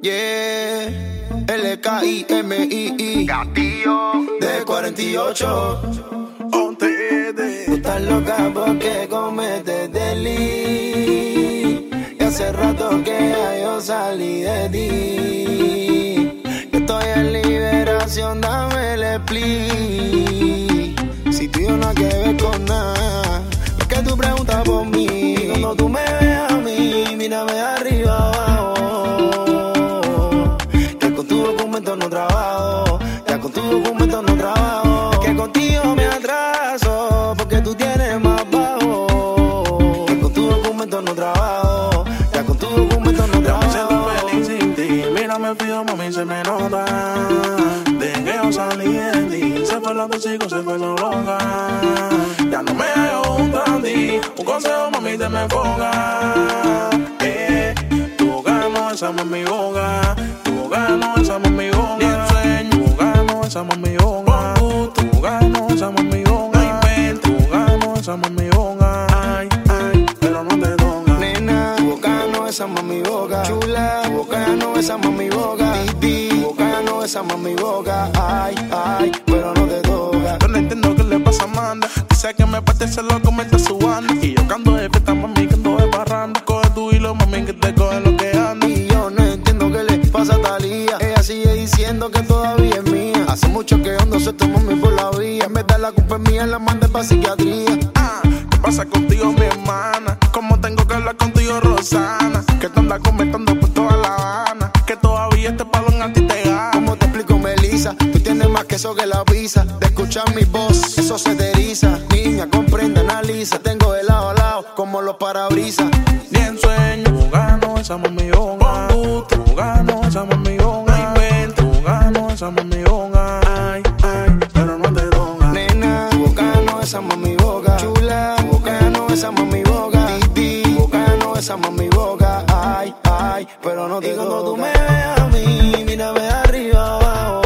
Yeah, LKIMII Gatillo de 48. ustedes. Tú estás loca porque cometes delito. Y hace rato que ya yo salí de ti. Yo estoy en liberación, dame el split. Si tú y yo no hay que ver con nada, es que tú preguntas por mí. Y cuando tú me veas a mí, mírame de arriba abajo. Que con tu documento no trabajo. Ya con tu documento no trabajo. Es que contigo me atraso, porque tú tienes más bajo. Que con tu documento no trabajo. Ya con tu documento no Yo me siento trabajo. feliz sin ti. Mira, me fío, mami, se me nota. Desde que yo salí de ti, se fue la tóxico, se fue la loca. Ya no me hallo junto a ti. Un consejo, mami, te me ponga. Tu gano, esa mami boga. Tu gano, esa mami boga. Ni el sueño, tu gano, esa mami boga. Tu gano, esa mami boga. Ay, ven, tu gano, esa mami boga. Ay, ay, pero no te toca. Nena, tu boca no esa mami boca. Chula, tu boca no esa mami boca. Titi, tu boca no esa mami boca. Ay, ay, pero no te toca. Yo no entiendo qué le pasa a Amanda. Dice que me parte ese loco, me está subando. Y yo canto de fiesta, mami, canto de parranda. Coge tu hilo, mami, que te coge lo que anda. Y yo no entiendo qué le pasa a Talía. Ella sigue diciendo que todavía es mía. Hace mucho que yo no se tomó mi por la vía. En vez de la culpa es mía, la mandé pa' psiquiatría. ¿Qué pasa contigo, mi hermana? ¿Cómo tengo que hablar contigo, Rosana? Que te anda comentando por toda La Habana. Que todavía este balón a ti te gana. ¿Cómo te explico, Melissa? Tú tienes más queso que la pizza. De escuchar mi voz, eso se te eriza. Niña, comprende, analiza. Tengo de lado a lado, como los parabrisas. Ni en sueño, tu gano, esa mami boga. Tu gano, esa mami boga. Ay, ven, tu gano, esa mami boga. Ay, ay, pero no te toca. Nena, tu boca no esa mami boca. Chula, tu boca no esa mami boca. Titi, tu boca no esa mami boca. Ay, ay, pero no te toca. Y cuando tú me veas a mí, mírame de arriba abajo.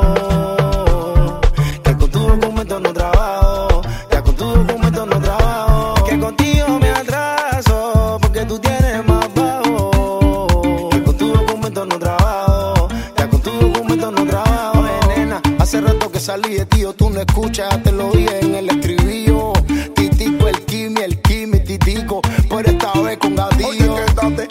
Que con tu documento no trabajo. Ya con tu documento no trabajo. Que contigo me atraso, porque tú tienes más bajo. Que con tu documento no trabajo. Ya con tu documento no trabajo. Oye, nena, hace rato que salí de ti, o tú no escuchas, te lo dije en el estribillo. Titico, el Kimi, titico, pero esta vez con gatillo. Oye, que date.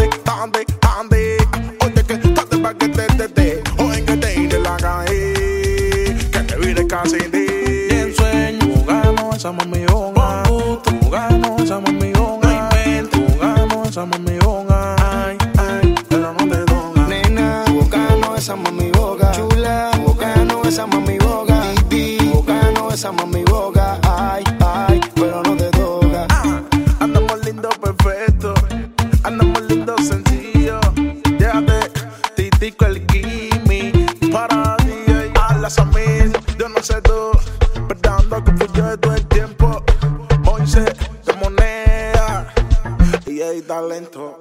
Oye, que date pa' que te. Oye, que te iré la calle. Que te vine casi de. Y en sueño, tu gano, esa mami boga. Tu gano, esa mami boga. Ay, ven, tu gano, esa mami boga. Ay, ay, pero no te toca. Nena, tu boca no esa mami boca. Chula, tu boca no esa mami boca. Titi, tu boca no esa mami boca. Ay, ay, pero no te toca. Andamos lindo, perfecto. Andamos lindo, sencillo. Llévate, Titico, el Kimi. Para DJ, a las amigas. Yo no sé tú, pero ando que fui yo de todo el tiempo. Moisés, de moneda. Y hay talento.